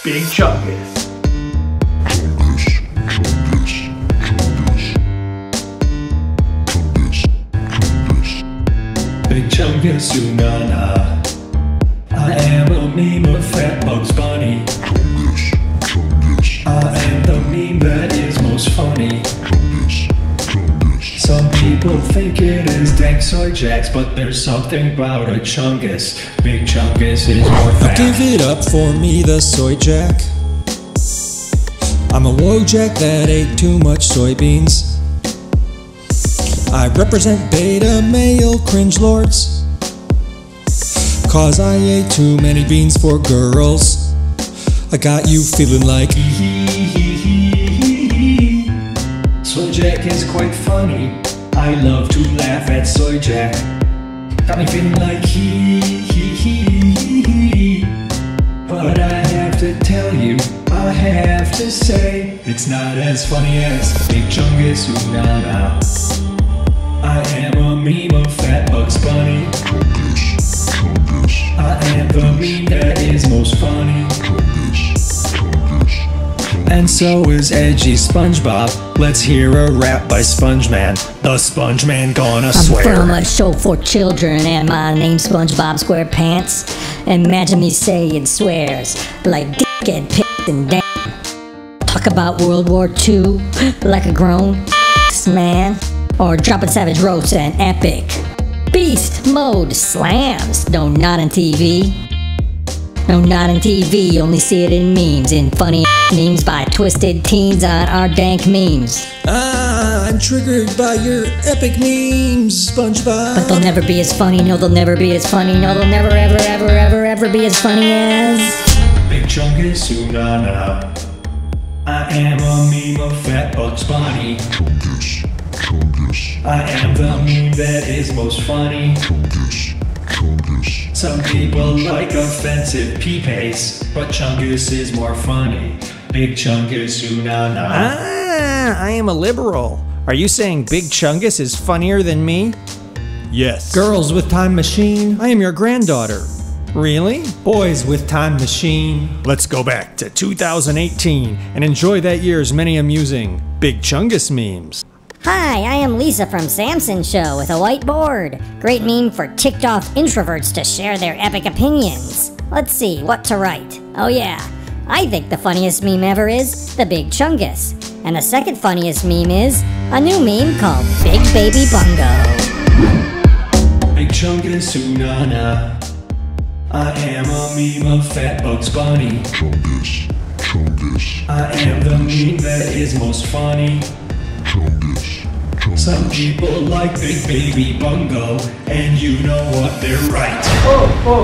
Big Chungus. Big Chungus, Unana. I am a meme of Fat Bugs Bunny. I am the meme that is most funny. Some people think it is Dank Soy Jacks, but there's something about a Chungus. Big Chungus is more fat. Give it up for me, the Soy Jack. I'm a Wojak that ate too much soybeans. I represent beta male cringe lords, cause I ate too many beans for girls. I got you feeling like Soy Jack is quite funny. I love to laugh at Soy Jack. Got me feeling like but I have to tell you, I have to say, it's not as funny as Big Chungus, Unana. I am a meme of Fat Bugs Bunny. I am the meme that is most funny. And so is edgy SpongeBob. Let's hear a rap by SpongeMan. The SpongeMan gonna swear. I'm from a show for children and my name's SpongeBob SquarePants. Imagine me saying swears like dick and piss and damn. Talk about World War II like a grown man. Or dropping savage roast and epic beast mode slams. No, not on TV. No, not on TV, only see it in memes. In funny memes by twisted teens on our dank memes. I'm triggered by your epic memes, SpongeBob. But they'll never be as funny, no, they'll never be as funny. No, they'll never, ever, ever, ever, ever be as funny as Big Chungus, Unana. I am a meme of Fat Bugs Bunny. I am the meme that is most funny. Some people like offensive pee-paste, but Chungus is more funny. Big Chungus, Unana. I am a liberal. Are you saying Big Chungus is funnier than me? Yes. Girls with Time Machine, I am your granddaughter. Really? Boys with Time Machine, let's go back to 2018 and enjoy that year's many amusing Big Chungus memes. Hi, I am Lisa from Samson Show with a whiteboard. Great meme for ticked off introverts to share their epic opinions. Let's see, what to write? Oh yeah, I think the funniest meme ever is the Big Chungus. And the second funniest meme is a new meme called Big Baby Bungo. Big Chungus, Unana. I am a meme of Fat Bugs Bunny. I am the meme that is most funny. Some people like Big Baby Bungo, and you know what, they're right.